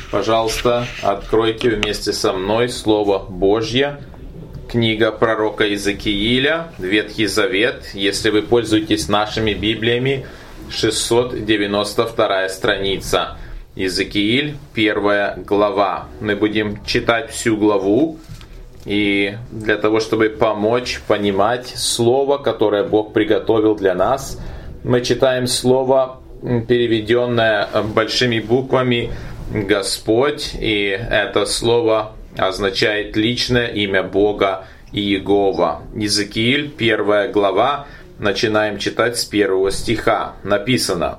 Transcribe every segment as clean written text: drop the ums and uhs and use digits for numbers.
Пожалуйста, откройте вместе со мной Слово Божье, книга пророка Иезекииля, Ветхий Завет. Если вы пользуетесь нашими Библиями, 692 страница. Иезекииль, 1 глава. Мы будем читать всю главу, и для того, чтобы помочь понимать Слово, которое Бог приготовил для нас, мы читаем Слово, переведенное большими буквами «Господь», и это слово означает личное имя Бога Иегова. Иезекииль, 1 глава, начинаем читать с 1 стиха. Написано: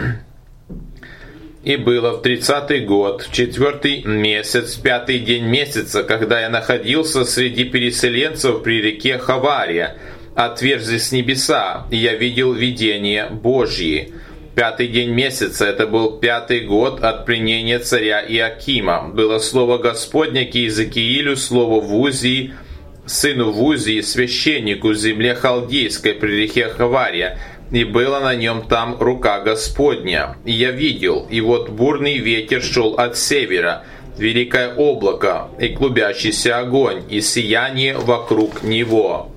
«И было в 30-й год, в 4-й месяц, в 5-й день месяца, когда я находился среди переселенцев при реке Хавария, отверзлись небеса, и я видел видения Божьи. 5-й день месяца, это был 5-й год от пленения царя Иоакима. Было слово Господне к Иезекиилю, слово в Узии, сыну Вузии, священнику в земле Халдейской при реке Хавария, и была на нем там рука Господня. И я видел, и вот бурный ветер шел от севера, великое облако, и клубящийся огонь, и сияние вокруг него.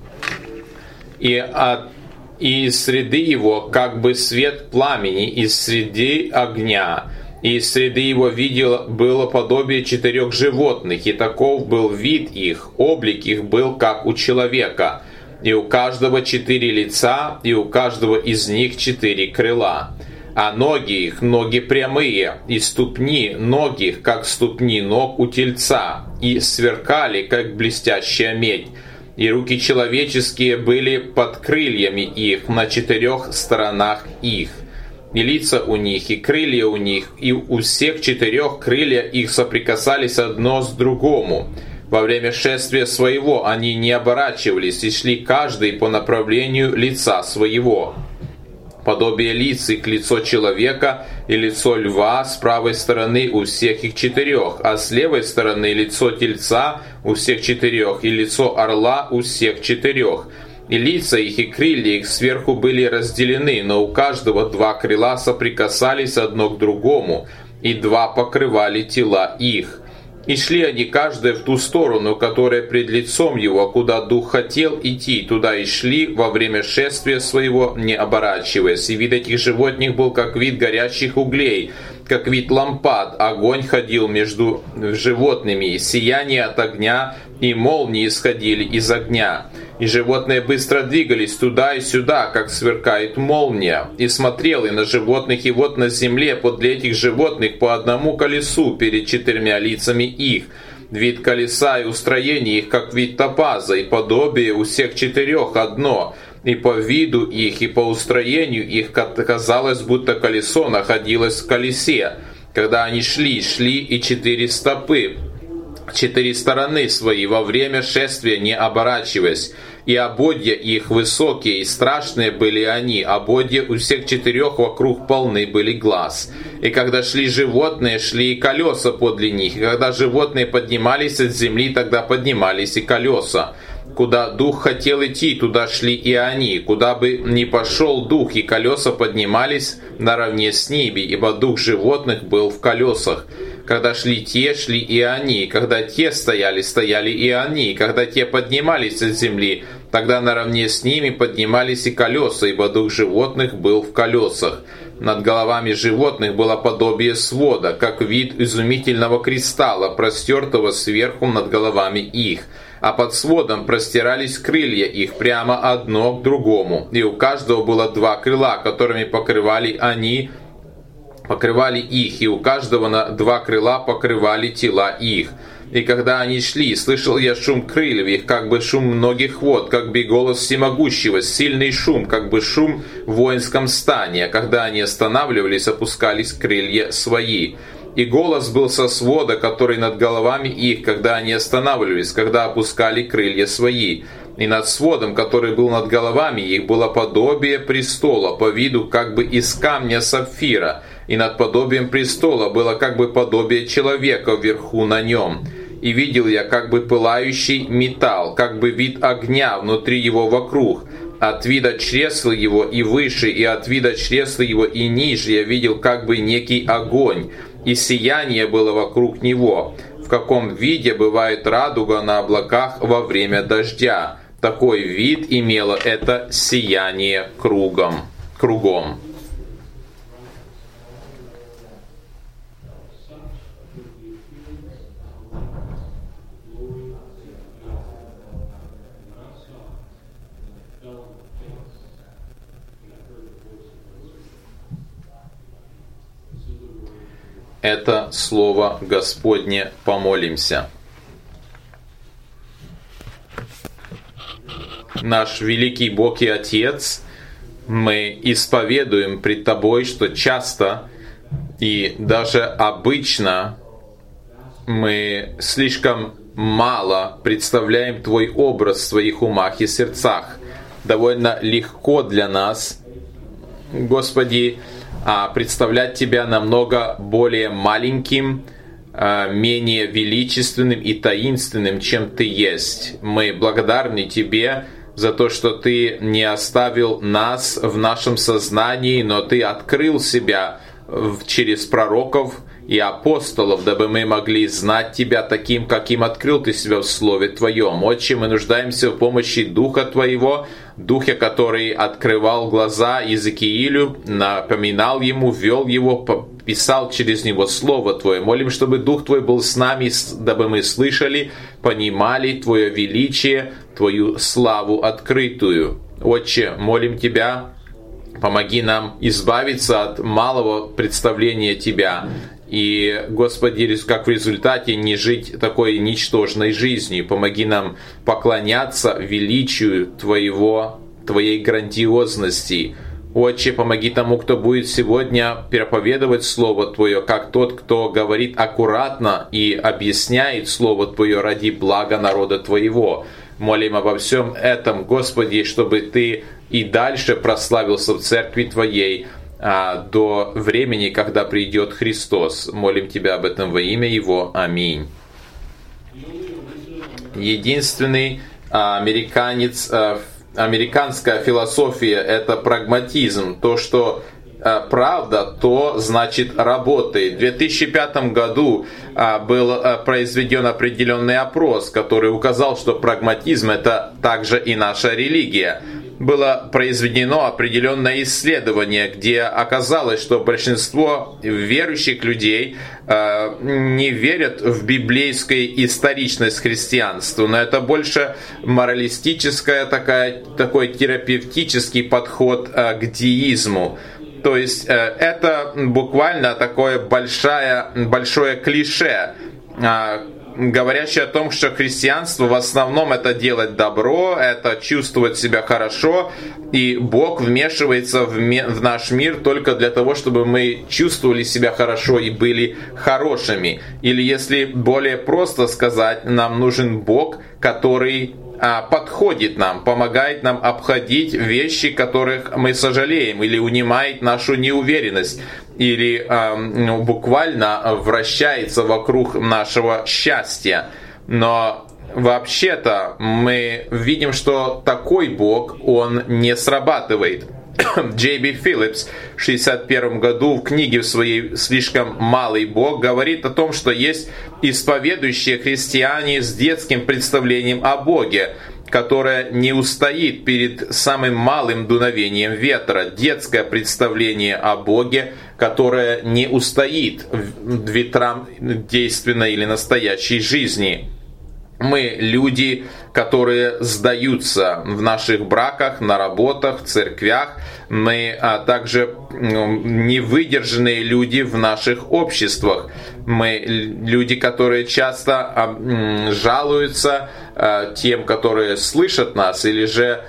И из среды его, как бы свет пламени, из среды огня, и из среды его видел было подобие 4 животных, и таков был вид их, облик их был как у человека, и у каждого 4 лица, и у каждого из них 4 крыла. А ноги их, ноги прямые, и ступни ноги их, как ступни ног у тельца, и сверкали, как блестящая медь. И руки человеческие были под крыльями их на 4 сторонах их. И лица у них, и крылья у них, и у всех 4 крылья их соприкасались одно с другому. Во время шествия своего они не оборачивались и шли каждый по направлению лица своего. Подобие лиц их лицо человека и лицо льва с правой стороны у всех их 4, а с левой стороны лицо тельца у всех 4, и лицо орла у всех 4. И лица их и крылья их сверху были разделены, но у каждого 2 крыла соприкасались одно к другому, и 2 покрывали тела их. И шли они каждый в ту сторону, которая пред лицом его, куда дух хотел идти, туда и шли во время шествия своего, не оборачиваясь. И вид этих животных был как вид горящих углей, как вид лампад. Огонь ходил между животными, сияние от огня и молнии исходили из огня. И животные быстро двигались туда и сюда, как сверкает молния. И смотрел и на животных, и вот на земле подле этих животных по одному колесу перед 4 лицами их. Вид колеса и устроение их, как вид топаза, и подобие у всех 4 одно. И по виду их, и по устроению их казалось, будто колесо находилось в колесе. Когда они шли и 4 стопы, 4 стороны свои, во время шествия не оборачиваясь. И ободья их высокие и страшные были они, ободья у всех 4 вокруг полны были глаз. И когда шли животные, шли и колеса подле них, и когда животные поднимались от земли, тогда поднимались и колеса. Куда дух хотел идти, туда шли и они, куда бы ни пошел дух, и колеса поднимались наравне с ними, ибо дух животных был в колесах. Когда шли и они, когда те стояли и они, когда те поднимались от земли, тогда наравне с ними поднимались и колеса, ибо дух животных был в колесах. Над головами животных было подобие свода, как вид изумительного кристалла, простертого сверху над головами их. А под сводом простирались крылья их прямо одно к другому, и у каждого было 2 крыла, которыми покрывали их, и у каждого на 2 крыла покрывали тела их. И когда они шли, слышал я шум крыльев их, как бы шум многих вод, как бы голос всемогущего, сильный шум, как бы шум в воинском стане. А когда они останавливались, опускались крылья свои. И голос был со свода, который над головами их, когда они останавливались, когда опускали крылья свои. И над сводом, который был над головами их, было подобие престола, по виду как бы из камня сапфира. И над подобием престола было как бы подобие человека вверху на нем. И видел я как бы пылающий металл, как бы вид огня внутри его вокруг. От вида чресла его и выше, и от вида чресла его и ниже я видел как бы некий огонь. и сияние было вокруг него, в каком виде бывает радуга на облаках во время дождя. Такой вид имело это сияние кругом. Это слово Господне, помолимся. Наш великий Бог и Отец, мы исповедуем пред Тобой, что часто и даже обычно мы слишком мало представляем Твой образ в своих умах и сердцах. Довольно легко для нас, Господи, представлять Тебя намного более маленьким, менее величественным и таинственным, чем Ты есть. Мы благодарны Тебе за то, что Ты не оставил нас в нашем сознании, но Ты открыл себя через пророков и апостолов, дабы мы могли знать Тебя таким, каким открыл Ты себя в Слове Твоем. Отче, мы нуждаемся в помощи Духа Твоего, Духа, который открывал глаза Иезекиилю, напоминал ему, вел его, писал через него Слово Твое. Молим, чтобы Дух Твой был с нами, дабы мы слышали, понимали Твое величие, Твою славу открытую. Отче, молим Тебя, помоги нам избавиться от малого представления Тебя. И, Господи, как в результате не жить такой ничтожной жизнью. Помоги нам поклоняться величию Твоей грандиозности. Отче, помоги тому, кто будет сегодня проповедовать Слово Твое, как тот, кто говорит аккуратно и объясняет Слово Твое ради блага народа Твоего. Молим обо всем этом, Господи, чтобы Ты и дальше прославился в Церкви Твоей, до времени, когда придет Христос. Молим Тебя об этом во имя Его. Аминь. Единственный американская философия – это прагматизм. То, что правда, то значит работает. В 2005 году был произведен определенный опрос, который указал, что прагматизм – это также и наша религия. Было произведено определенное исследование, где оказалось, что большинство верующих людей не верят в библейскую историчность христианства, но это больше моралистическая такой терапевтический подход к деизму. То есть это буквально такое большое клише, говорящий о том, что христианство в основном это делать добро, это чувствовать себя хорошо, и Бог вмешивается в наш мир только для того, чтобы мы чувствовали себя хорошо и были хорошими. Или если более просто сказать, нам нужен Бог, который подходит нам, помогает нам обходить вещи, которых мы сожалеем, или унимает нашу неуверенность, или буквально вращается вокруг нашего счастья. Но вообще-то мы видим, что такой Бог, он не срабатывает. Джей Би Филлипс в 1961 году в книге своей «Слишком малый Бог» говорит о том, что есть исповедующие христиане с детским представлением о Боге, которое не устоит перед самым малым дуновением ветра. Детское представление о Боге, которое не устоит ветрам действенной или настоящей жизни. Мы люди, которые сдаются в наших браках, на работах, в церквях. Мы также невыдержанные люди в наших обществах. Мы люди, которые часто жалуются тем, которые слышат нас, или же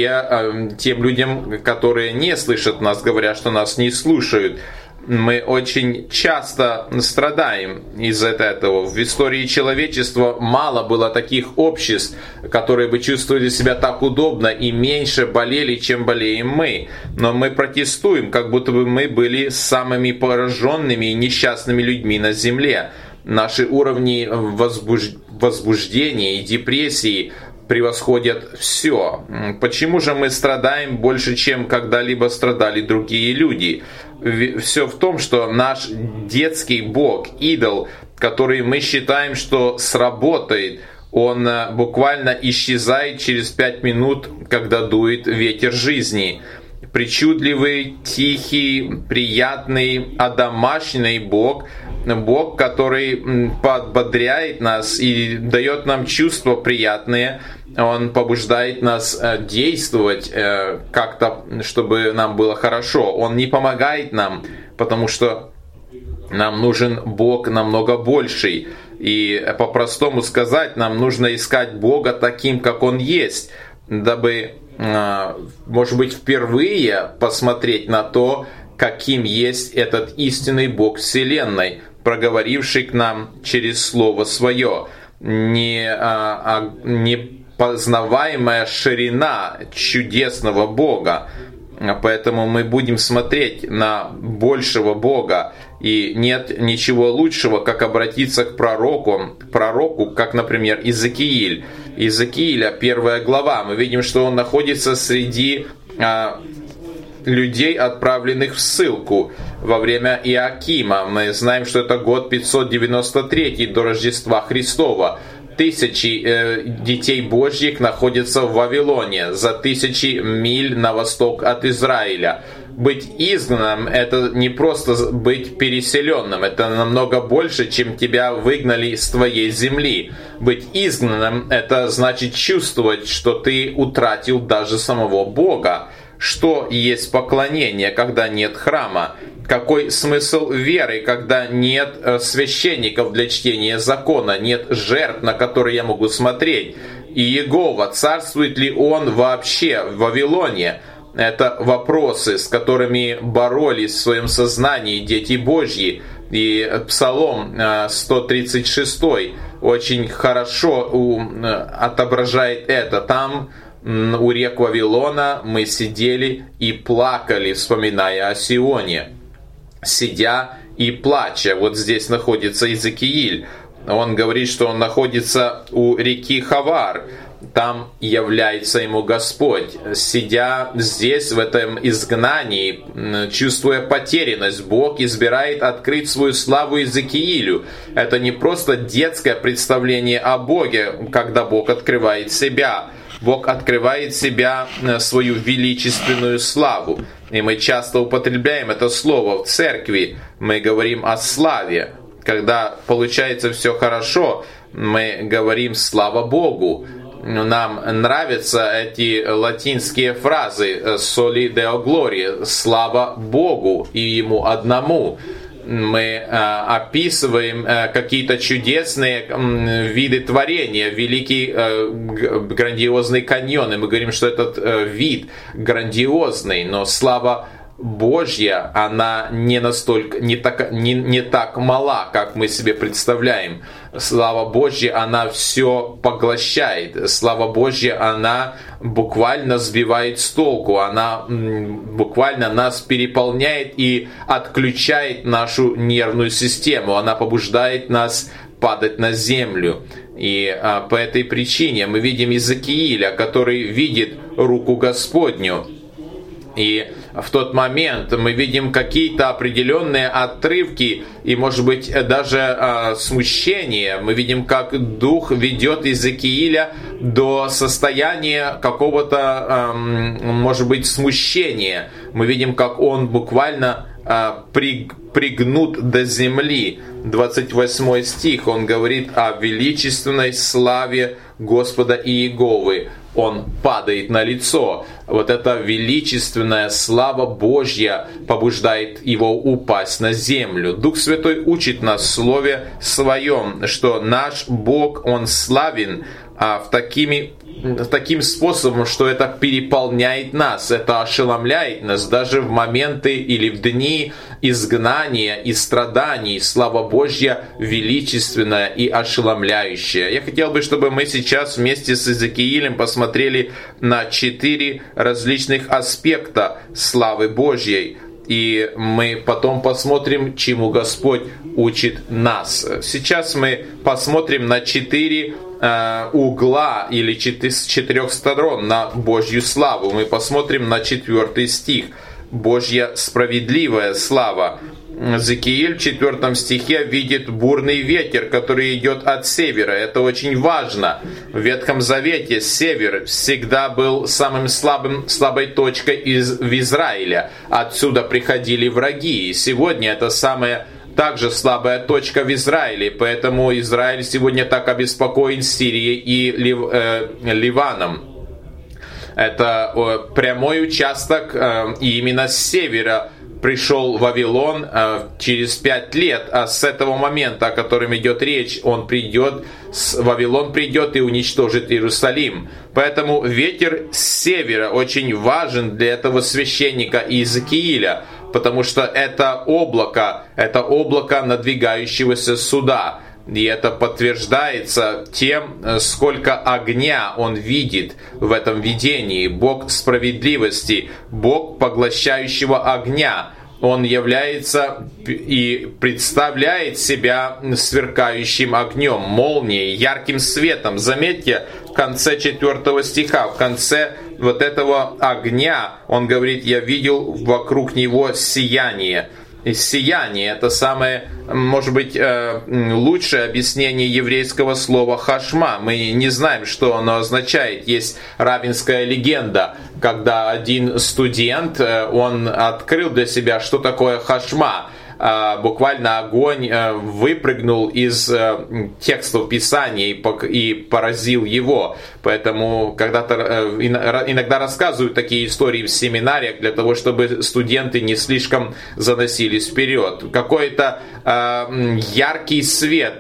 тем людям, которые не слышат нас, говорят, что нас не слушают. Мы очень часто страдаем из-за этого. В истории человечества мало было таких обществ, которые бы чувствовали себя так удобно и меньше болели, чем болеем мы. Но мы протестуем, как будто бы мы были самыми пораженными и несчастными людьми на земле. Наши уровни возбуждения и депрессии превосходят все. Почему же мы страдаем больше, чем когда-либо страдали другие люди? Все в том, что наш детский бог, идол, который мы считаем, что сработает, он буквально исчезает через 5 минут, когда дует ветер жизни. Причудливый, тихий, приятный, одомашненный Бог, Бог, который подбодряет нас и дает нам чувства приятные, Он побуждает нас действовать как-то, чтобы нам было хорошо. Он не помогает нам, потому что нам нужен Бог намного больший. И по-простому сказать, нам нужно искать Бога таким, как Он есть, дабы, может быть, впервые посмотреть на то, каким есть этот истинный Бог Вселенной, проговоривший к нам через Слово Свое. Непознаваемая ширина чудесного Бога. Поэтому мы будем смотреть на большего Бога. И нет ничего лучшего, как обратиться к пророку, как, например, Иезекииль. Иезекииля, 1 глава. Мы видим, что он находится среди людей, отправленных в ссылку во время Иоакима. Мы знаем, что это год 593 до Рождества Христова. Тысячи детей Божьих находятся в Вавилоне, за 1000 миль на восток от Израиля. Быть изгнанным — это не просто быть переселенным, это намного больше, чем тебя выгнали из твоей земли. Быть изгнанным — это значит чувствовать, что ты утратил даже самого Бога. Что есть поклонение, когда нет храма? Какой смысл веры, когда нет священников для чтения закона, нет жертв, на которые я могу смотреть? И Иегова, царствует ли Он вообще в Вавилоне? Это вопросы, с которыми боролись в своем сознании дети Божьи. И Псалом 136 очень хорошо отображает это. Там у рек Вавилона мы сидели и плакали, вспоминая о Сионе. Сидя и плача. Вот здесь находится Иезекииль. Он говорит, что он находится у реки Хавар. Там является ему Господь. Сидя здесь, в этом изгнании, чувствуя потерянность, Бог избирает открыть свою славу Иезекиилю. Это не просто детское представление о Боге, когда Бог открывает себя. Бог открывает себя, свою величественную славу. И мы часто употребляем это слово в церкви. Мы говорим о славе. Когда получается все хорошо, мы говорим «слава Богу». Нам нравятся эти латинские фразы «Soli Deo Gloria» – «слава Богу и Ему одному». Мы описываем какие-то чудесные виды творения, великий грандиозный каньон, и мы говорим, что этот вид грандиозный, но слава Божья, она не так мала, как мы себе представляем. Слава Божья, она все поглощает. Слава Божья, она буквально сбивает с толку. Она буквально нас переполняет и отключает нашу нервную систему. Она побуждает нас падать на землю. И по этой причине мы видим Иезекииля, который видит руку Господню. И в тот момент мы видим какие-то определенные отрывки и, может быть, даже смущение. Мы видим, как Дух ведет Иезекииля до состояния какого-то, может быть, смущения. Мы видим, как он буквально пригнут до земли. 28 стих, он говорит о величественной славе Господа Иеговы. Он падает на лицо. Вот эта величественная слава Божья побуждает его упасть на землю. Дух Святой учит нас в Слове Своем, что наш Бог, Он славен таким способом, что это переполняет нас, это ошеломляет нас даже в моменты или в дни изгнания и страданий. Слава Божья величественная и ошеломляющая. Я хотел бы, чтобы мы сейчас вместе с Иезекиилем посмотрели на 4 различных аспекта славы Божьей. И мы потом посмотрим, чему Господь учит нас. Сейчас мы посмотрим на 4 угла или с 4 сторон на Божью славу. Мы посмотрим на 4 стих. Божья справедливая слава. Иезекииль в 4 стихе видит бурный ветер, который идет от севера. Это очень важно. В Ветхом Завете север всегда был самым слабой точкой в Израиле. Отсюда приходили враги. И сегодня это самая также слабая точка в Израиле. Поэтому Израиль сегодня так обеспокоен Сирией и Ливаном. Это прямой участок, и именно с севера пришел Вавилон через 5 лет, а с этого момента, о котором идет речь, Вавилон придет и уничтожит Иерусалим. Поэтому ветер с севера очень важен для этого священника Иезекииля, потому что это облако надвигающегося суда. И это подтверждается тем, сколько огня он видит в этом видении. Бог справедливости, Бог поглощающего огня. Он является и представляет себя сверкающим огнем, молнией, ярким светом. Заметьте, в конце 4 стиха, в конце вот этого огня, он говорит: «Я видел вокруг него сияние». Сияние – это самое, может быть, лучшее объяснение еврейского слова «хашма». Мы не знаем, что оно означает. Есть раввинская легенда, когда один студент, он открыл для себя, что такое «хашма». Буквально огонь выпрыгнул из текстов Писания и поразил его. Поэтому иногда рассказывают такие истории в семинариях для того, чтобы студенты не слишком заносились вперед. Какой-то яркий свет,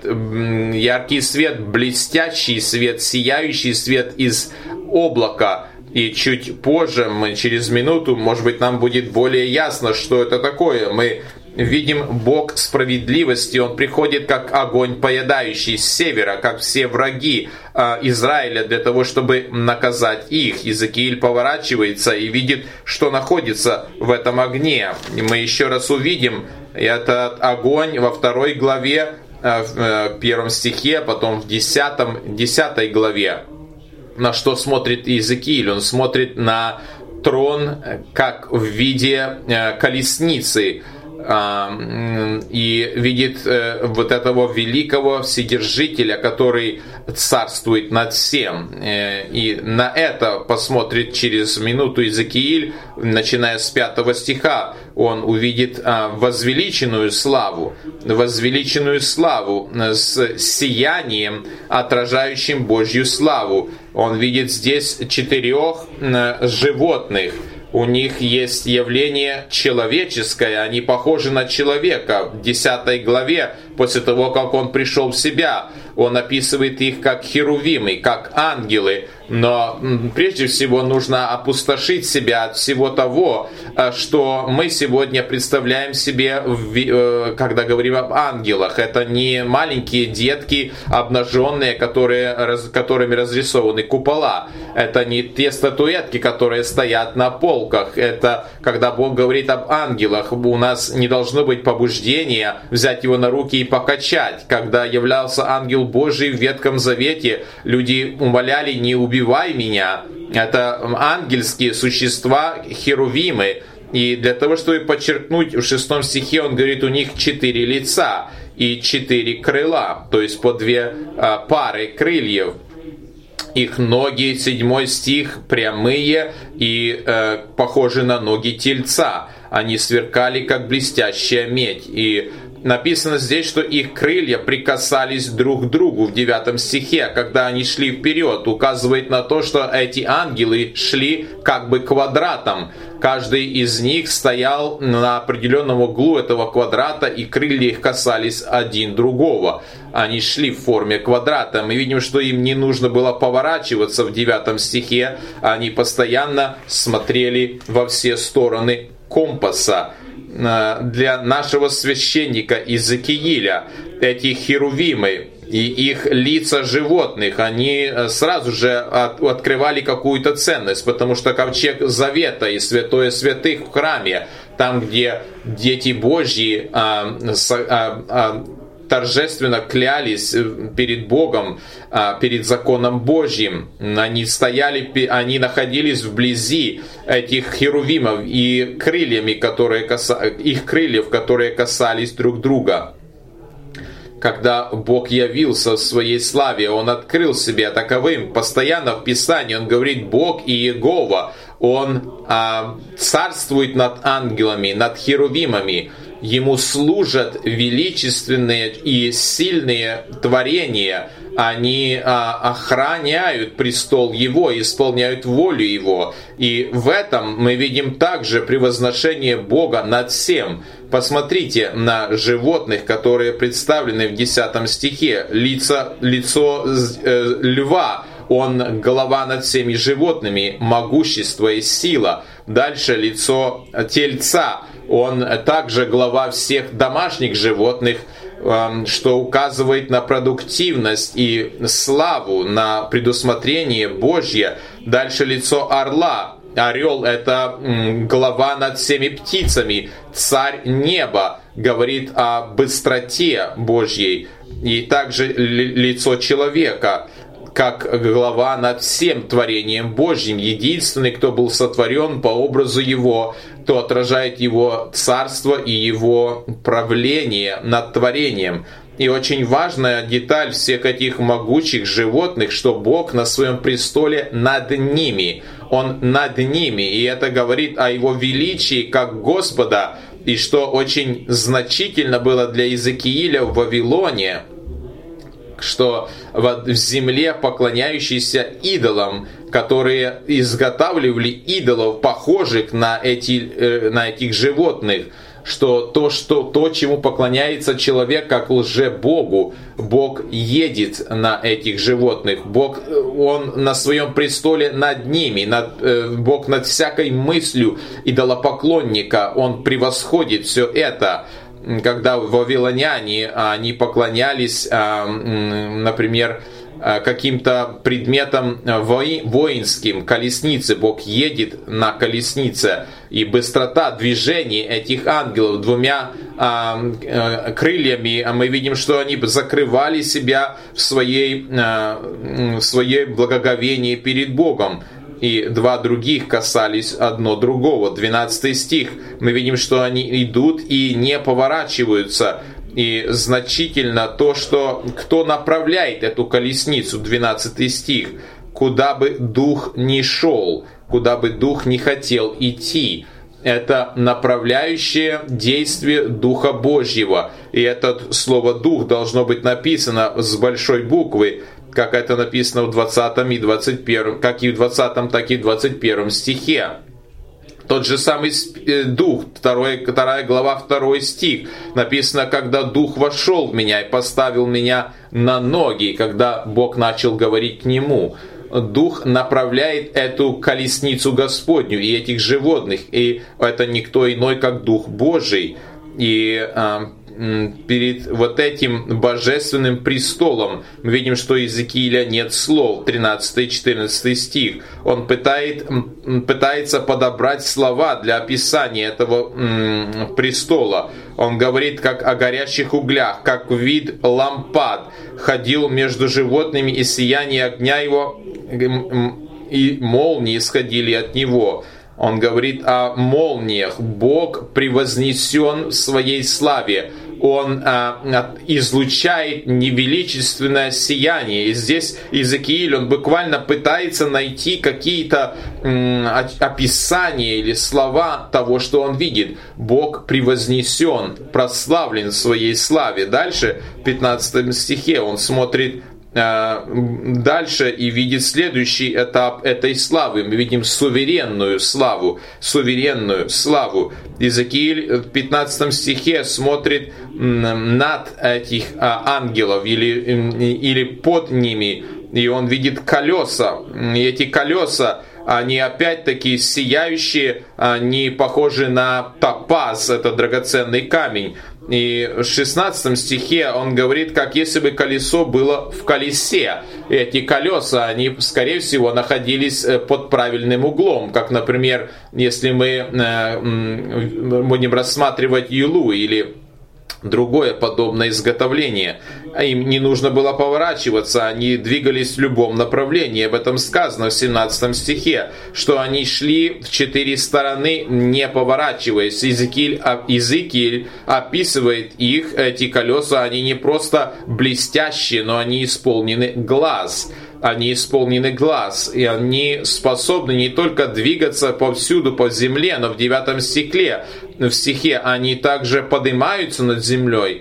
блестящий свет, сияющий свет из облака. И чуть позже, через минуту, может быть, нам будет более ясно, что это такое. Мы видим Бог справедливости, Он приходит как огонь поедающий с севера, как все враги Израиля, для того, чтобы наказать их. Иезекииль поворачивается и видит, что находится в этом огне. И мы еще раз увидим этот огонь во 2 главе, в 1 стихе, потом в 10 главе. На что смотрит Иезекииль? Он смотрит на трон как в виде колесницы, и видит вот этого великого вседержителя, который царствует над всем. И на это посмотрит через минуту Иезекииль, начиная с 5 стиха. Он увидит возвеличенную славу с сиянием, отражающим Божью славу. Он видит здесь 4 животных. У них есть явление человеческое, они похожи на человека. В 10 главе, после того, как он пришел в себя, он описывает их как херувимы, как ангелы. Но прежде всего нужно опустошить себя от всего того, что мы сегодня представляем себе, когда говорим об ангелах. Это не маленькие детки, обнаженные, которыми разрисованы купола. Это не те статуэтки, которые стоят на полках. Это когда Бог говорит об ангелах, у нас не должно быть побуждения взять его на руки и покачать. Когда являлся ангел Божий в Ветхом Завете, люди умоляли: «Не убивай меня». Это ангельские существа, херувимы. И для того, чтобы подчеркнуть, в 6 стихе он говорит, у них 4 лица и 4 крыла, то есть по 2 пары крыльев. Их ноги, 7 стих, прямые и похожи на ноги тельца. Они сверкали, как блестящая медь. И написано здесь, что их крылья прикасались друг к другу в 9 стихе, когда они шли вперед. Указывает на то, что эти ангелы шли как бы квадратом. Каждый из них стоял на определенном углу этого квадрата, и крылья их касались один другого. Они шли в форме квадрата. Мы видим, что им не нужно было поворачиваться в 9 стихе. Они постоянно смотрели во все стороны компаса. Для нашего священника Иезекииля эти херувимы и их лица животных, они сразу же открывали какую-то ценность, потому что ковчег Завета и святое святых в храме, там, где дети Божьи торжественно клялись перед Богом, перед законом Божьим. Они находились вблизи этих херувимов и их крыльев, которые касались друг друга. Когда Бог явился в своей славе, Он открыл себя таковым. Постоянно в Писании Он говорит: Бог и Иегова. Он царствует над ангелами, над херувимами. Ему служат величественные и сильные творения. Они охраняют престол Его, исполняют волю Его. И в этом мы видим также превозношение Бога над всем. Посмотрите на животных, которые представлены в 10 стихе. Лицо льва. Он голова над всеми животными, могущество и сила. Дальше лицо тельца. Он также глава всех домашних животных, что указывает на продуктивность и славу, на предусмотрение Божье. Дальше лицо орла. Орел — это глава над всеми птицами. Царь неба говорит о быстроте Божьей. И также лицо человека, как глава над всем творением Божьим. Единственный, кто был сотворен по образу Его, кто отражает Его царство и Его правление над творением. И очень важная деталь всех этих могучих животных, что Бог на своем престоле над ними. Он над ними. И это говорит о Его величии как Господа. И что очень значительно было для Иезекииля в Вавилоне, что в земле, поклоняющейся идолам, которые изготавливали идолов, похожих на этих животных, что то, чему поклоняется человек как лже-богу, Бог едет на этих животных. Бог, Он на своем престоле над ними, Бог над всякой мыслью идолопоклонника, Он превосходит все это. Когда вавилоняне, они поклонялись, например, каким-то предметам воинским, колеснице. Бог едет на колеснице. И быстрота движения этих ангелов двумя крыльями, мы видим, что они закрывали себя в своей благоговении перед Богом. И два других касались одно другого. 12 стих. Мы видим, что они идут и не поворачиваются. И значительно то, что кто направляет эту колесницу, 12 стих. Куда бы дух ни шел, куда бы дух не хотел идти. Это направляющее действие Духа Божьего. И это слово «дух» должно быть написано с большой буквы, как это написано в 20 и 21, как и в 20, так и в 21 стихе. Тот же самый Дух, 2 глава, 2 стих, написано: «Когда Дух вошел в меня и поставил меня на ноги», когда Бог начал говорить к нему. Дух направляет эту колесницу Господню и этих животных, и это никто иной, как Дух Божий. И перед вот этим божественным престолом мы видим, что у Иезекииля нет слов. 13 и 14 стих. Он пытается подобрать слова для описания этого престола. Он говорит, как о горящих углях, как вид лампад ходил между животными, и сияние огня его и молнии исходили от него. Он говорит о молниях. Бог превознесен в своей славе. Он излучает невеличественное сияние. И здесь Иезекииль, он буквально пытается найти какие-то описания или слова того, что он видит. Бог превознесен, прославлен в своей славе. Дальше, в 15 стихе, он смотрит дальше и видит следующий этап этой славы. Мы видим суверенную славу. Иезекииль в 15 стихе смотрит над этих ангелов или под ними, и он видит колеса. И эти колеса, они опять-таки сияющие, они похожи на топаз, это драгоценный камень. И в 16 стихе он говорит, как если бы колесо было в колесе. И эти колеса, они, скорее всего, находились под правильным углом. Как, например, если мы будем рассматривать юлу или другое подобное изготовление. Им не нужно было поворачиваться, они двигались в любом направлении. Об этом сказано в 17 стихе, что они шли в 4 стороны, не поворачиваясь. Иезекииль описывает их, эти колеса, они не просто блестящие, но они исполнены глаз. Они исполнены глаз, и они способны не только двигаться повсюду по земле, но в 9 стихе они также поднимаются над землей,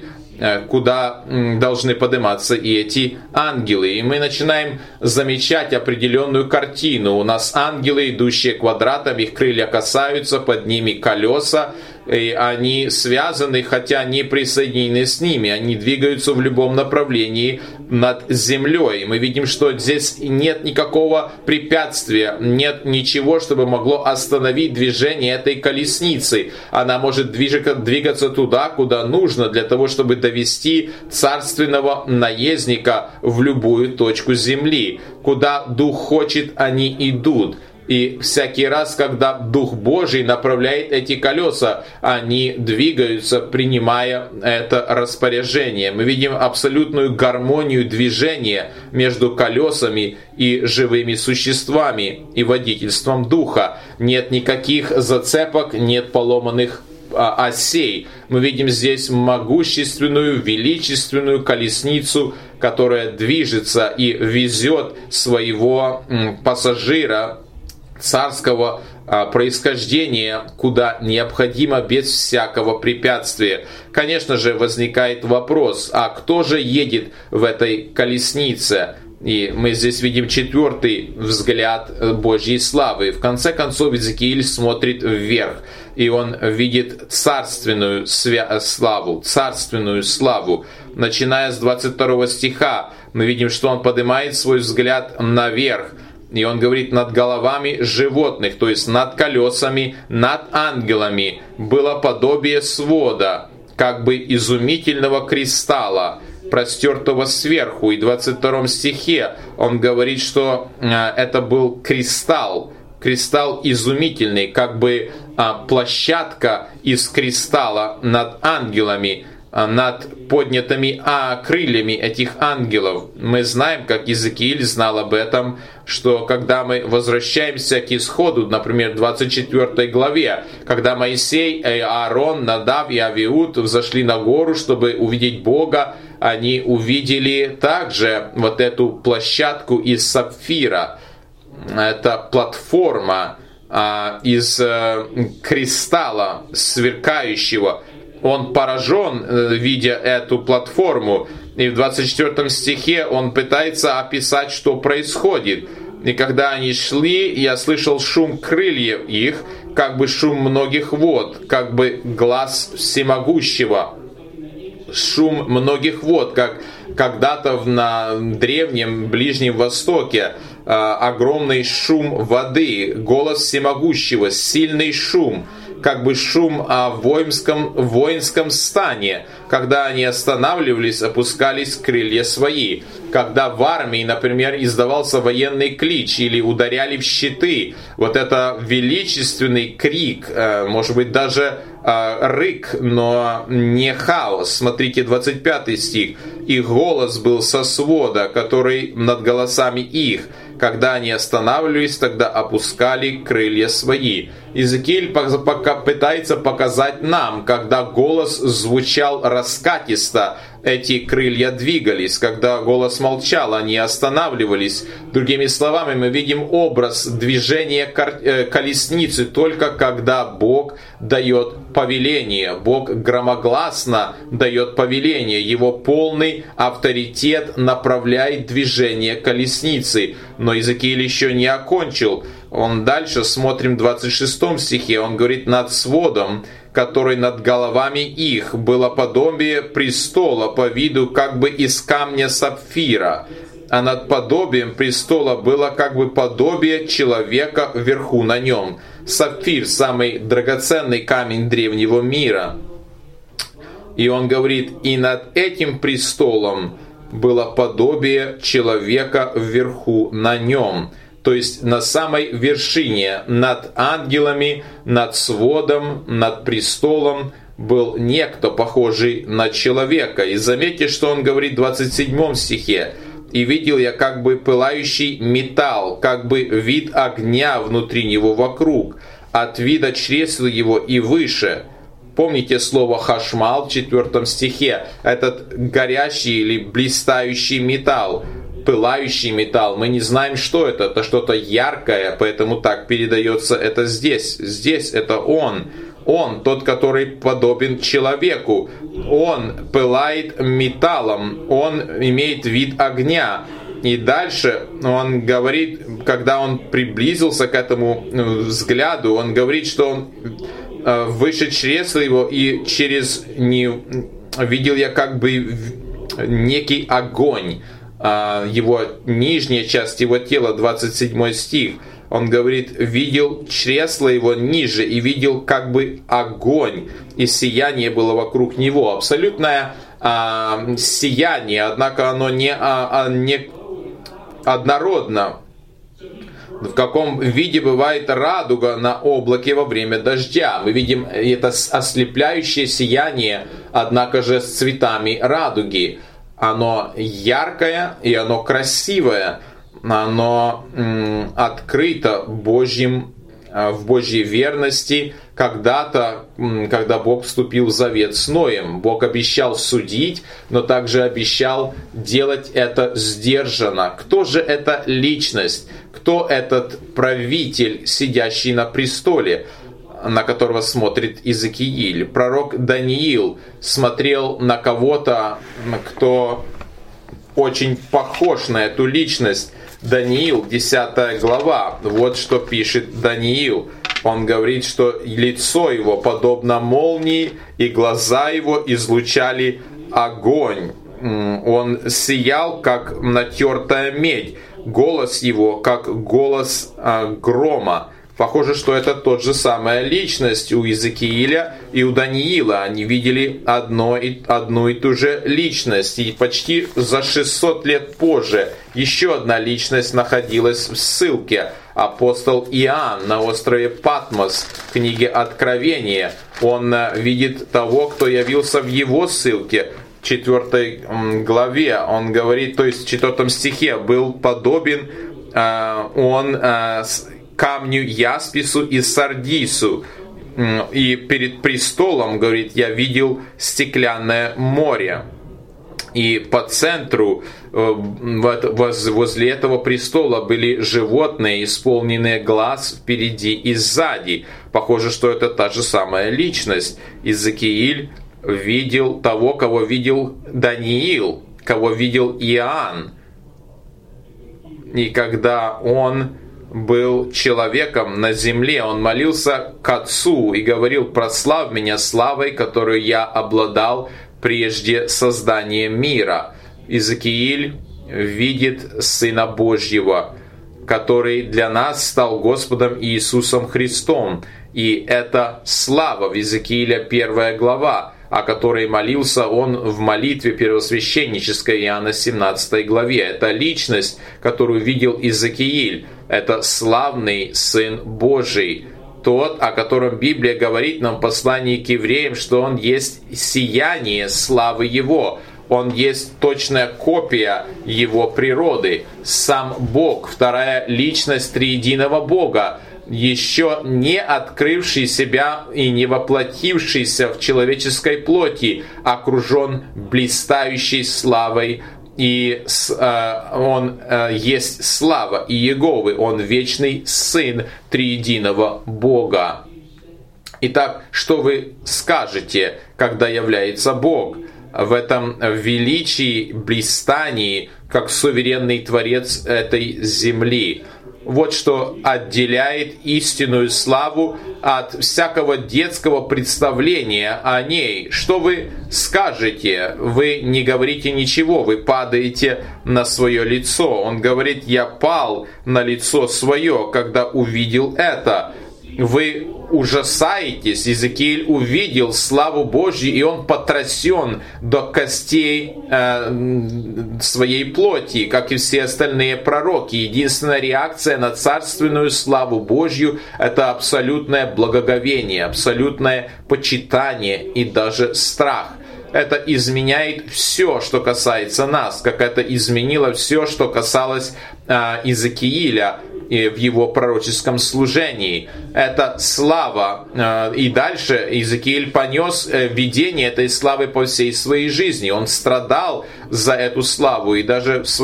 куда должны подниматься и эти ангелы. И мы начинаем замечать определенную картину. У нас ангелы, идущие квадратом, их крылья касаются, под ними колеса, и они связаны, хотя не присоединены с ними. Они двигаются в любом направлении над землей. Мы видим, что здесь нет никакого препятствия, нет ничего, чтобы могло остановить движение этой колесницы. Она может двигаться туда, куда нужно, для того, чтобы довести царственного наездника в любую точку земли. Куда Дух хочет, они идут. И всякий раз, когда Дух Божий направляет эти колеса, они двигаются, принимая это распоряжение. Мы видим абсолютную гармонию движения между колесами и живыми существами и водительством Духа. Нет никаких зацепок, нет поломанных осей. Мы видим здесь могущественную, величественную колесницу, которая движется и везет своего пассажира царского происхождения, куда необходимо без всякого препятствия. Конечно же, возникает вопрос, а кто же едет в этой колеснице? И мы здесь видим 4-й взгляд Божьей славы. В конце концов, Иезекииль смотрит вверх, и он видит царственную славу, царственную славу. Начиная с 22 стиха, мы видим, что он поднимает свой взгляд наверх, и он говорит: над головами животных, то есть над колесами, над ангелами, было подобие свода, как бы изумительного кристалла, простертого сверху. И в 22 стихе он говорит, что это был кристалл изумительный, как бы площадка из кристалла над ангелами, над поднятыми крыльями этих ангелов. Мы знаем, как Иезекииль знал об этом, что когда мы возвращаемся к исходу, например, 24 главе, когда Моисей, Аарон, Надав и Авиуд взошли на гору, чтобы увидеть Бога, они увидели также вот эту площадку из сапфира. Это платформа из кристалла сверкающего. Он поражен, видя эту платформу. И в 24 стихе он пытается описать, что происходит. И когда они шли, я слышал шум крыльев их, как бы шум многих вод, как бы глаз всемогущего. Шум многих вод, как когда-то на древнем Ближнем Востоке огромный шум воды, голос всемогущего, сильный шум, как бы шум о воинском стане. Когда они останавливались, опускались крылья свои. Когда в армии, например, издавался военный клич или ударяли в щиты, вот это величественный крик, может быть даже рык, но не хаос. Смотрите 25 стих. «Их голос был со свода, который над голосами их. Когда они останавливались, тогда опускали крылья свои». Иезекииль пытается показать нам, когда голос звучал раскатисто, эти крылья двигались. Когда голос молчал, они останавливались. Другими словами, мы видим образ движения колесницы только когда Бог дает повеление. Бог громогласно дает повеление. Его полный авторитет направляет движение колесницы. Но Иезекииль еще не окончил. Он дальше, смотрим в 26 стихе, он говорит: над сводом, который над головами их, было подобие престола по виду как бы из камня сапфира, а над подобием престола было как бы подобие человека вверху на нем. Сапфир – самый драгоценный камень древнего мира. И он говорит: и над этим престолом было подобие человека вверху на нем. То есть на самой вершине, над ангелами, над сводом, над престолом был некто, похожий на человека. И заметьте, что он говорит в 27 стихе. «И видел я как бы пылающий металл, как бы вид огня внутри него вокруг, от вида чресл его и выше». Помните слово «хашмал» в 4 стихе? Этот горящий или блистающий металл, пылающий металл. Мы не знаем, что это. Это что-то яркое, поэтому так передается это здесь. Здесь это Он. Он, тот, который подобен человеку. Он пылает металлом. Он имеет вид огня. И дальше он говорит, когда он приблизился к этому взгляду, он говорит, что он выше чресла его, и через видел я как бы некий огонь. Его нижняя часть его тела, 27 стих. Он говорит, видел чресло его ниже и видел как бы огонь, и сияние было вокруг него. Абсолютное сияние, однако оно не однородно. В каком виде бывает радуга на облаке во время дождя. Мы видим это ослепляющее сияние, однако же с цветами радуги. Оно яркое и оно красивое. Оно открыто в Божьей верности когда-то, когда Бог вступил в завет с Ноем. Бог обещал судить, но также обещал делать это сдержанно. Кто же эта личность? Кто этот правитель, сидящий на престоле, на которого смотрит Иезекииль? Пророк Даниил смотрел на кого-то, кто очень похож на эту личность. Даниил, 10 глава. Вот что пишет Даниил. Он говорит, что лицо его подобно молнии, и глаза его излучали огонь. Он сиял, как натертая медь. Голос его, как голос грома. Похоже, что это тот же самая личность у Иезекииля и у Даниила. Они видели одну и ту же личность. И почти за 600 лет позже еще одна личность находилась в ссылке. Апостол Иоанн на острове Патмос в книге Откровения. Он видит того, кто явился в его ссылке. В 4 главе он говорит, то есть в 4 стихе, был подобен он камню яспису и сардису. И перед престолом, говорит, я видел стеклянное море. И по центру, возле этого престола, были животные, исполненные глаз впереди и сзади. Похоже, что это та же самая личность. Иезекииль видел того, кого видел Даниил, кого видел Иоанн. И когда он был человеком на земле, он молился к Отцу и говорил: «Прославь меня славой, которую я обладал прежде создания мира». Иезекииль видит Сына Божьего, который для нас стал Господом Иисусом Христом. И это слава в Иезекииля 1 глава, о которой молился он в молитве первосвященнической Иоанна 17 главе. Это личность, которую видел Иезекииль. Это славный Сын Божий. Тот, о котором Библия говорит нам в послании к евреям, что он есть сияние славы Его. Он есть точная копия Его природы. Сам Бог, вторая личность триединого Бога, еще не открывший себя и не воплотившийся в человеческой плоти, окружен блистающей славой. И он есть слава Иеговы, он вечный Сын триединого Бога. Итак, что вы скажете, когда является Бог? В этом величии, блистании, как суверенный Творец этой земли. Вот что отделяет истинную славу от всякого детского представления о ней. Что вы скажете? Вы не говорите ничего, вы падаете на свое лицо. Он говорит: «Я пал на лицо свое, когда увидел это». вы ужасаетесь. Иезекииль увидел славу Божью, и он потрясен до костей своей плоти, как и все остальные пророки. Единственная реакция на царственную славу Божью – это абсолютное благоговение, абсолютное почитание и даже страх. Это изменяет все, что касается нас, как это изменило все, что касалось Иезекииля в его пророческом служении. Это слава. И дальше Иезекииль понес видение этой славы по всей своей жизни. Он страдал за эту славу. И даже в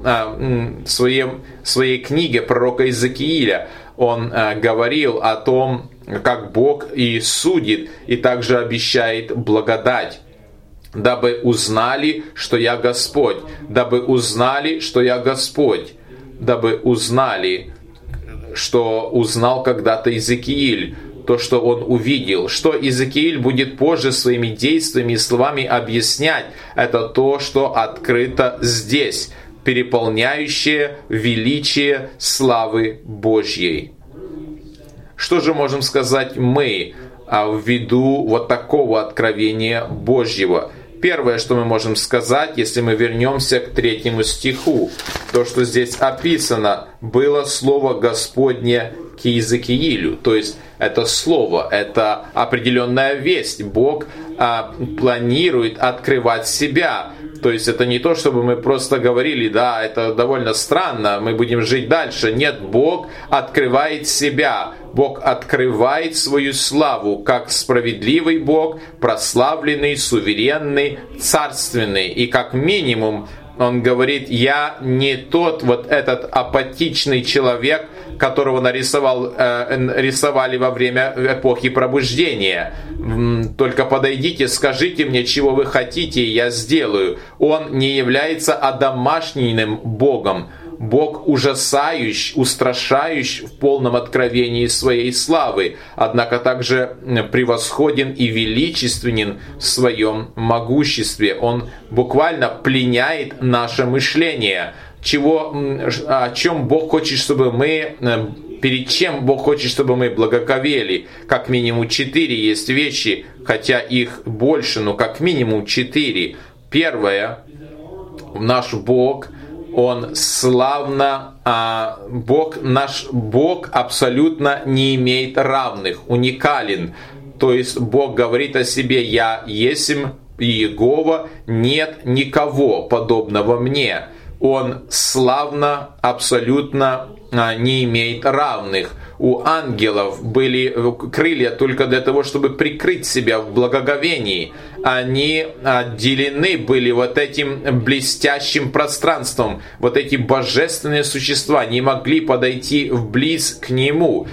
своей книге пророка Иезекииля он говорил о том, как Бог и судит, и также обещает благодать. Дабы узнали, что я Господь. Дабы узнали, что я Господь. Дабы узнали, что узнал когда-то Иезекииль, то, что он увидел. Что Иезекииль будет позже своими действиями и словами объяснять, это то, что открыто здесь, переполняющее величие славы Божьей. Что же можем сказать мы ввиду вот такого откровения Божьего? Первое, что мы можем сказать, если мы вернемся к 3 стиху, то, что здесь описано, было слово Господне к Иезекиилю. То есть это слово, это определенная весть. Бог планирует открывать себя. То есть это не то, чтобы мы просто говорили, да, это довольно странно, мы будем жить дальше. Нет, Бог открывает себя. Бог открывает свою славу, как справедливый Бог, прославленный, суверенный, царственный. И как минимум он говорит, я не тот вот этот апатичный человек, которого рисовали во время эпохи пробуждения. Только подойдите, скажите мне, чего вы хотите, и я сделаю. Он не является одомашненным Богом. Бог ужасающий, устрашающий в полном откровении своей славы, однако также превосходен и величественен в своем могуществе. Он буквально пленяет наше мышление. О чем Бог хочет, чтобы мы, перед чем Бог хочет, чтобы мы благоговели. Как минимум 4 есть вещи, хотя их больше, но как минимум 4. Первое, наш Бог, Он славно, наш Бог абсолютно не имеет равных, уникален. То есть Бог говорит о себе: «Я есмь Иегова, нет никого подобного мне». Он славно, абсолютно не имеет равных. У ангелов были крылья только для того, чтобы прикрыть себя в благоговении. Они отделены были вот этим блестящим пространством. Вот эти божественные существа не могли подойти вблизь к Нему.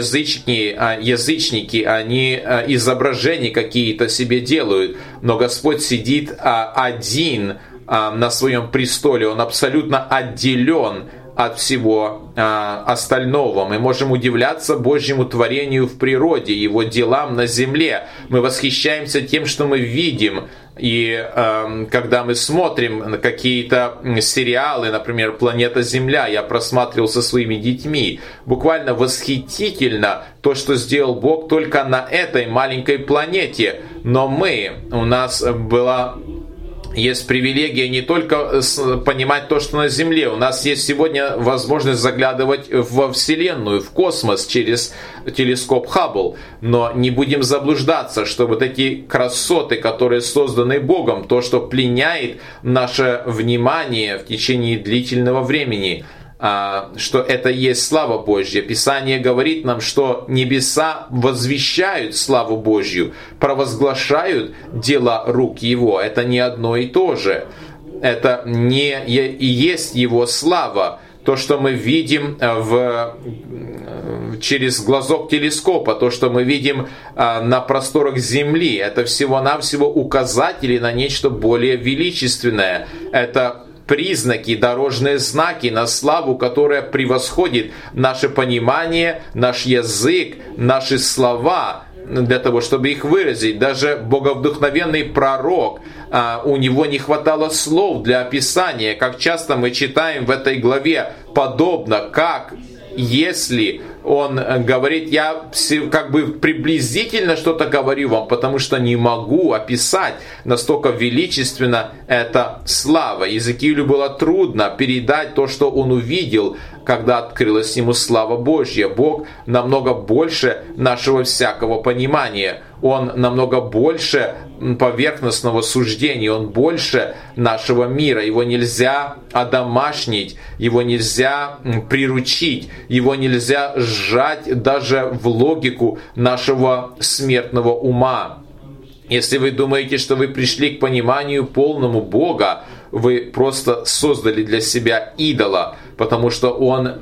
Язычники, они изображения какие-то себе делают. Но Господь сидит один на своем престоле. Он абсолютно отделен от всего остального. Мы можем удивляться Божьему творению в природе, Его делам на земле. Мы восхищаемся тем, что мы видим. И когда мы смотрим на какие-то сериалы, например, «Планета Земля», я просматривал со своими детьми, буквально восхитительно то, что сделал Бог только на этой маленькой планете. Но у нас есть привилегия не только понимать то, что на Земле. У нас есть сегодня возможность заглядывать во Вселенную, в космос через телескоп Хаббл. Но не будем заблуждаться, что вот эти красоты, которые созданы Богом, то, что пленяет наше внимание в течение длительного времени, что это есть слава Божья. Писание говорит нам, что небеса возвещают славу Божью, провозглашают дела рук Его. Это не одно и то же. Это не и есть Его слава. То, что мы видим через глазок телескопа, то, что мы видим на просторах Земли, это всего-навсего указатели на нечто более величественное. Это признаки, дорожные знаки на славу, которая превосходит наше понимание, наш язык, наши слова, для того, чтобы их выразить. Даже боговдохновенный пророк, у него не хватало слов для описания. Как часто мы читаем в этой главе: подобно как если он говорит: я как бы приблизительно что-то говорю вам, потому что не могу описать, настолько величественно эта слава. Иезекиилю было трудно передать то, что он увидел, когда открылась ему слава Божья. Бог намного больше нашего всякого понимания. Он намного больше поверхностного суждения, Он больше нашего мира. Его нельзя одомашнить, его нельзя приручить, его нельзя сжать даже в логику нашего смертного ума. Если вы думаете, что вы пришли к пониманию полному Бога, вы просто создали для себя идола, потому что его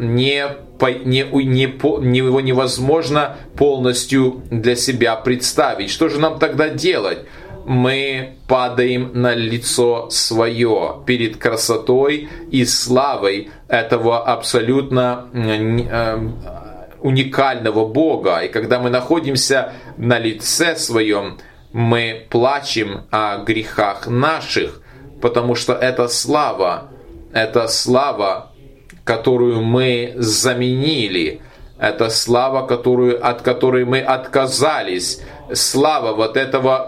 невозможно полностью для себя представить. Что же нам тогда делать? Мы падаем на лицо свое перед красотой и славой этого абсолютно уникального Бога. И когда мы находимся на лице своем, мы плачем о грехах наших, потому что это слава, которую мы заменили, это слава, от которой мы отказались, слава вот этого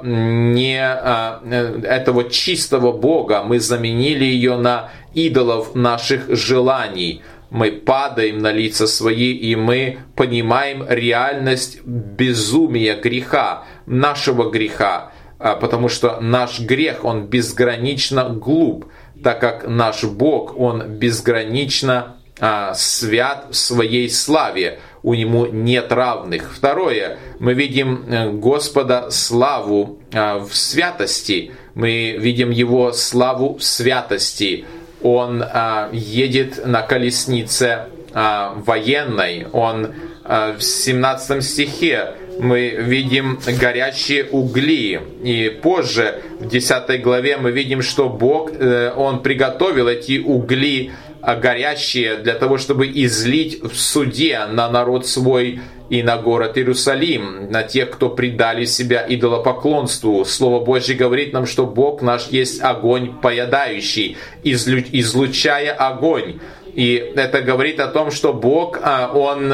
чистого Бога, мы заменили ее на идолов наших желаний. Мы падаем на лица свои, и мы понимаем реальность безумия греха, нашего греха, потому что наш грех, он безгранично глуп, так как наш Бог, он безгранично свят в своей славе, у Нему нет равных. Второе, мы видим Господа славу в святости, мы видим Его славу в святости. Он едет на колеснице военной. Он в 17 стихе мы видим горящие угли. И позже, в 10 главе, мы видим, что Бог, Он приготовил эти угли горящие для того, чтобы излить в суде на народ свой и на город Иерусалим, на тех, кто предали себя идолопоклонству. Слово Божье говорит нам, что Бог наш есть огонь поедающий, излучая огонь. И это говорит о том, что Бог, Он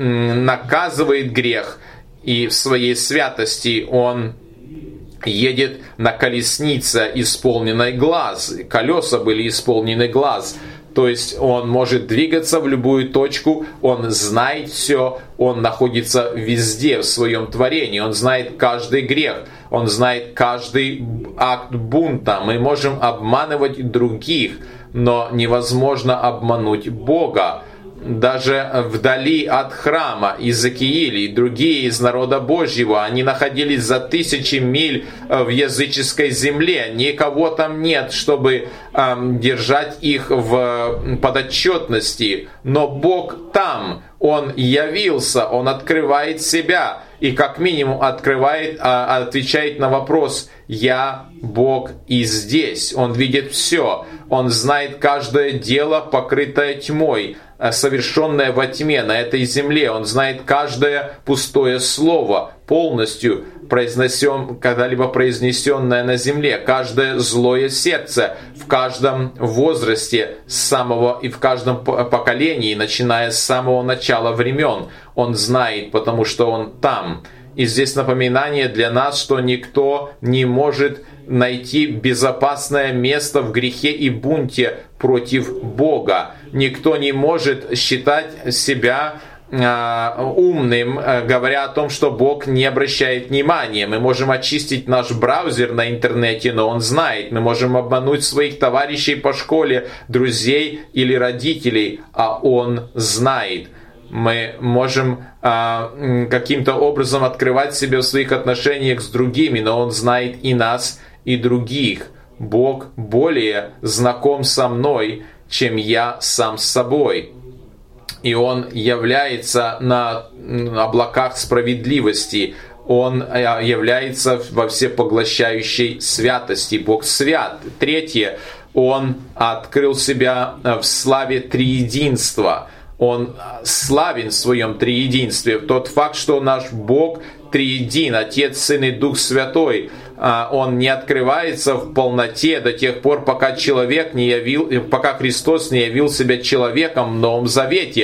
наказывает грех, и в своей святости Он едет на колеснице, исполненной глаз. Колеса были исполнены глаз. То есть Он может двигаться в любую точку, Он знает все, Он находится везде в своем творении, Он знает каждый грех, Он знает каждый акт бунта. Мы можем обманывать других, но невозможно обмануть Бога. Даже вдали от храма Иезекииль и другие из народа Божьего, они находились за 1000 миль в языческой земле. Никого там нет, чтобы держать их в подотчетности. Но Бог там, Он явился, Он открывает себя. И как минимум отвечает на вопрос: «Я Бог и здесь». Он видит все. Он знает каждое дело, покрытое тьмой, совершенное во тьме на этой земле. Он знает каждое пустое слово, полностью когда-либо произнесенное на земле, каждое злое сердце в каждом возрасте и в каждом поколении, начиная с самого начала времен. Он знает, потому что Он там. И здесь напоминание для нас, что никто не может найти безопасное место в грехе и бунте против Бога. Никто не может считать себя умным, говоря о том, что Бог не обращает внимания. Мы можем очистить наш браузер на интернете, но Он знает. Мы можем обмануть своих товарищей по школе, друзей или родителей, а Он знает. Мы можем каким-то образом открывать себя в своих отношениях с другими, но Он знает и нас, и других. Бог более знаком со мной, чем я сам с собой. И Он является на облаках справедливости. Он является во всепоглощающей святости. Бог свят. Третье. Он открыл себя в славе триединства. Он славен в своем триединстве. Тот факт, что наш Бог триедин, Отец, Сын и Дух Святой, Он не открывается в полноте до тех пор, пока Христос не явил себя человеком в Новом Завете.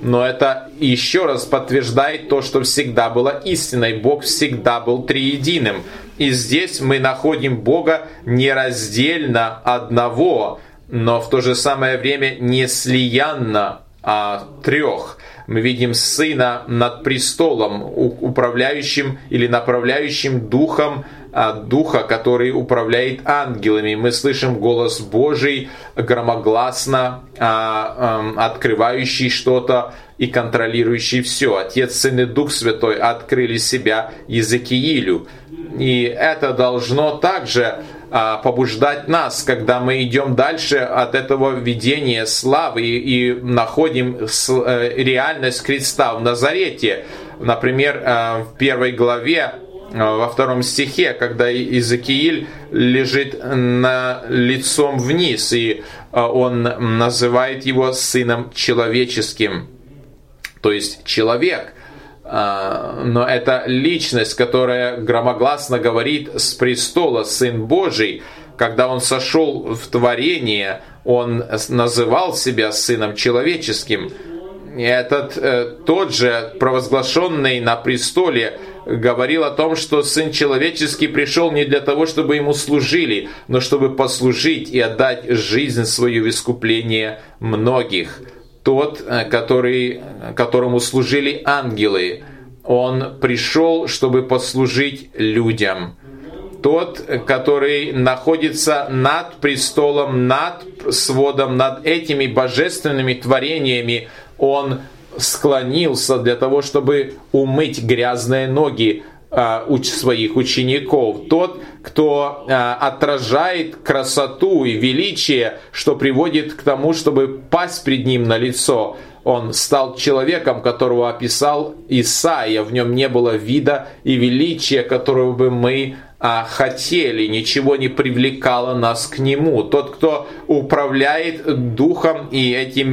но это еще раз подтверждает то, что всегда было истиной. Бог всегда был триединым. И здесь мы находим Бога нераздельно одного, но в то же самое время не слиянно, а трех. Мы видим Сына над престолом, управляющим или направляющим Духом, Духа, который управляет ангелами. Мы слышим голос Божий громогласно, открывающий что-то и контролирующий все. Отец, Сын и Дух Святой открыли себя Иезекиилю. И это должно также побуждать нас, когда мы идем дальше от этого видения славы и находим реальность креста в Назарете. Например, в 1 главе, во 2 стихе, когда Иезекииль лежит лицом вниз, и он называет его Сыном Человеческим, то есть человек. Но это личность, которая громогласно говорит с престола, Сын Божий. Когда он сошел в творение, он называл себя Сыном Человеческим. Этот тот же, провозглашенный на престоле, говорил о том, что Сын Человеческий пришел не для того, чтобы Ему служили, но чтобы послужить и отдать жизнь свою в искупление многих. Тот, которому служили ангелы, он пришел, чтобы послужить людям. Тот, который находится над престолом, над сводом, над этими божественными творениями, он склонился для того, чтобы умыть грязные ноги своих учеников. Тот, кто отражает красоту и величие, что приводит к тому, чтобы пасть пред ним на лицо. Он стал человеком, которого описал Исаия. В нем не было вида и величия, которого бы мы хотели, ничего не привлекало нас к нему. Тот, кто управляет духом и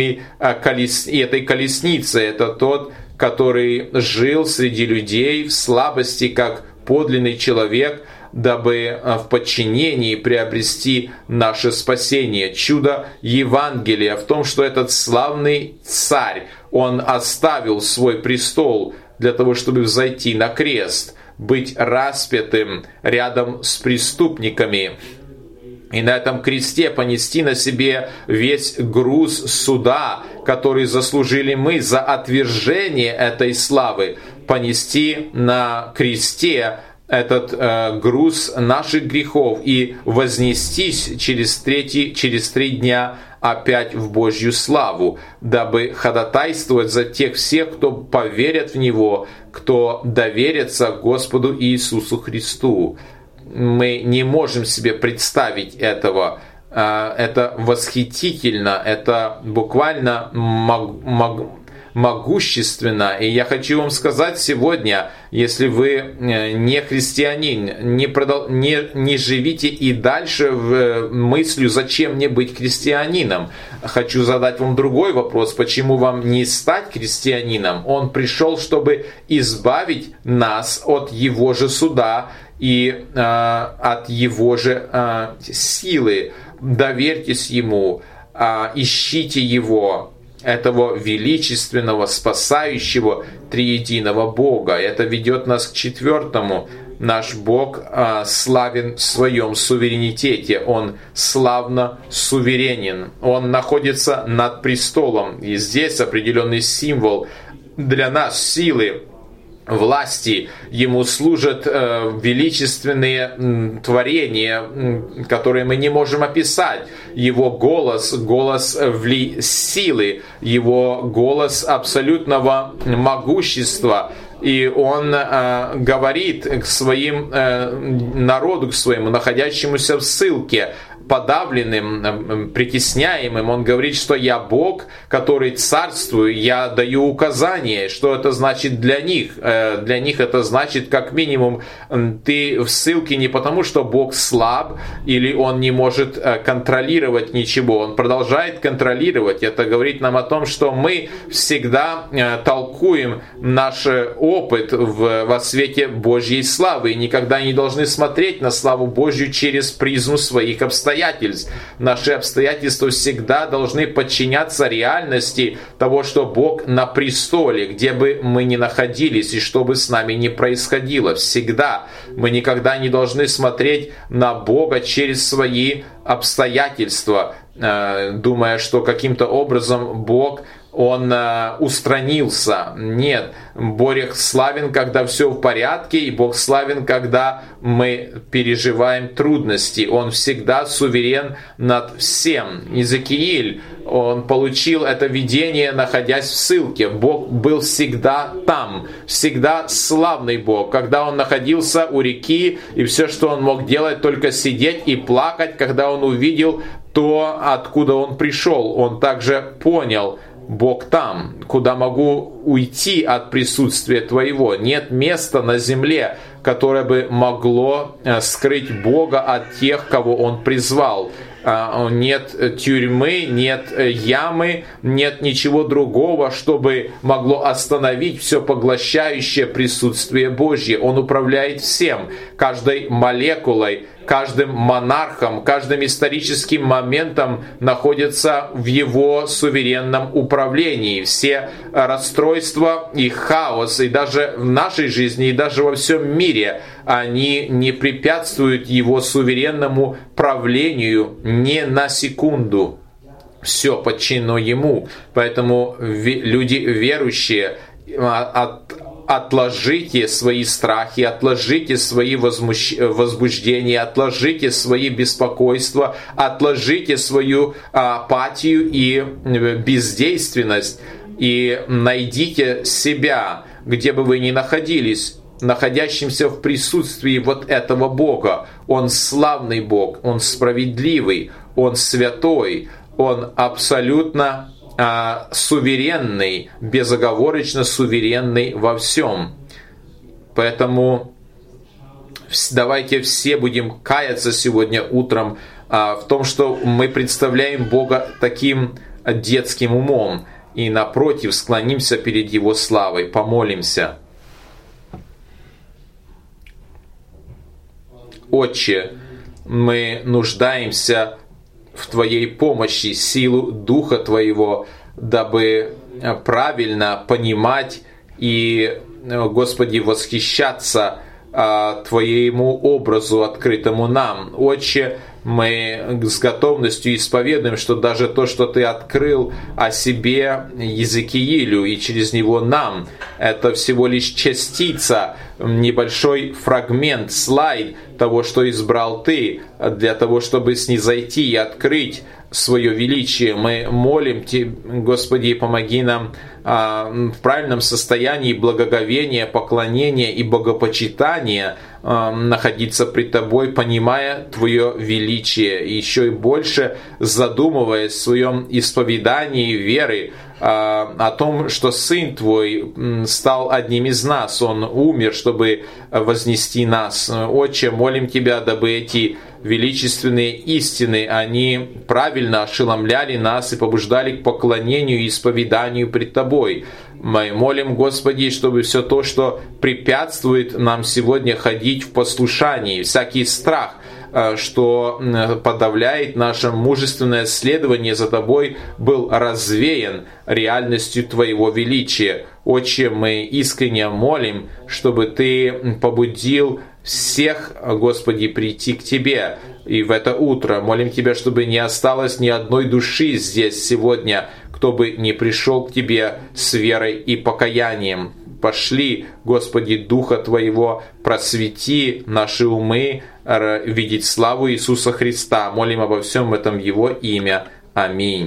этой колесницей, это тот, который жил среди людей в слабости, как подлинный человек, дабы в подчинении приобрести наше спасение. Чудо Евангелия в том, что этот славный царь, он оставил свой престол для того, чтобы взойти на крест, быть распятым рядом с преступниками. И на этом кресте понести на себе весь груз суда, который заслужили мы за отвержение этой славы. Понести на кресте этот груз наших грехов и вознестись через 3 дня опять в Божью славу, дабы ходатайствовать за тех всех, кто поверят в Него, кто доверится Господу Иисусу Христу. Мы не можем себе представить этого. Это восхитительно, это буквально могущественно. И я хочу вам сказать сегодня, если вы не христианин, не живите и дальше мыслью, зачем мне быть христианином. Хочу задать вам другой вопрос, почему вам не стать христианином? Он пришел, чтобы избавить нас от Его же суда и от Его же силы. Доверьтесь Ему, ищите Его, этого величественного, спасающего, триединого Бога. Это ведет нас к 4-му. Наш Бог славен в своем суверенитете. Он славно суверенен. Он находится над престолом. И здесь определенный символ для нас силы, власти. Ему служат величественные творения, которые мы не можем описать. Его голос силы, его голос абсолютного могущества. И он говорит к своим народу, к своему, находящемуся в ссылке, подавленным, притесняемым. Он говорит, что я Бог, который царствую, я даю указания. Что это значит для них? Для них это значит, как минимум, ты в ссылке не потому, что Бог слаб, или Он не может контролировать ничего. Он продолжает контролировать. Это говорит нам о том, что мы всегда толкуем наш опыт во свете Божьей славы и никогда не должны смотреть на славу Божью через призму своих обстоятельств. обстоятельств. Наши обстоятельства всегда должны подчиняться реальности того, что Бог на престоле, где бы мы ни находились и что бы с нами ни происходило. Всегда. Мы никогда не должны смотреть на Бога через свои обстоятельства, думая, что каким-то образом Бог, Он устранился. Нет, Бог славен, когда все в порядке, и Бог славен, когда мы переживаем трудности. Он всегда суверен над всем. Иезекииль, он получил это видение, находясь в ссылке. Бог был всегда там, всегда славный Бог. Когда он находился у реки, и все, что он мог делать, только сидеть и плакать, когда он увидел то, откуда он пришел. Он также понял: Бог там, куда могу уйти от присутствия Твоего. Нет места на земле, которое бы могло скрыть Бога от тех, кого Он призвал. Нет тюрьмы, нет ямы, нет ничего другого, чтобы могло остановить все поглощающее присутствие Божье. Он управляет всем, каждой молекулой, каждым монархом, каждым историческим моментом находится в Его суверенном управлении. Все расстройства и хаос, и даже в нашей жизни, и даже во всем мире, они не препятствуют Его суверенному правлению ни на секунду. Все подчинено Ему. Поэтому люди верующие, отложите свои страхи, отложите свои возбуждения, отложите свои беспокойства, отложите свою апатию и бездейственность, и найдите себя, где бы вы ни находились, находящимся в присутствии вот этого Бога. Он славный Бог, Он справедливый, Он святой, Он абсолютно суверенный, безоговорочно суверенный во всем. Поэтому давайте все будем каяться сегодня утром в том, что мы представляем Бога таким детским умом, и напротив склонимся перед Его славой, помолимся. Отче, мы нуждаемся в Твоей помощи, силу Духа Твоего, дабы правильно понимать и, Господи, восхищаться Твоему образу, открытому нам. Отче, мы с готовностью исповедуем, что даже то, что Ты открыл о себе Иезекиилю и через него нам, это всего лишь частица, небольшой фрагмент, слайд того, что избрал Ты, для того, чтобы снизойти и открыть свое величие. Мы молим Тебя, Господи, помоги нам в правильном состоянии благоговения, поклонения и богопочитания находиться пред Тобой, понимая Твое величие, и еще и больше задумываясь в своем исповедании веры о том, что Сын Твой стал одним из нас, Он умер, чтобы вознести нас. Отче, молим Тебя, дабы эти величественные истины, они правильно ошеломляли нас и побуждали к поклонению и исповеданию пред Тобой. Мы молим, Господи, чтобы все то, что препятствует нам сегодня ходить в послушании, всякий страх, что подавляет наше мужественное следование за Тобой, был развеян реальностью Твоего величия. Отче, мы искренне молим, чтобы Ты побудил всех, Господи, прийти к Тебе. И в это утро молим Тебя, чтобы не осталось ни одной души здесь сегодня, кто бы не пришел к Тебе с верой и покаянием. Пошли, Господи, Духа Твоего, просвети наши умы, видеть славу Иисуса Христа. Молим обо всем этом в Его имя. Аминь.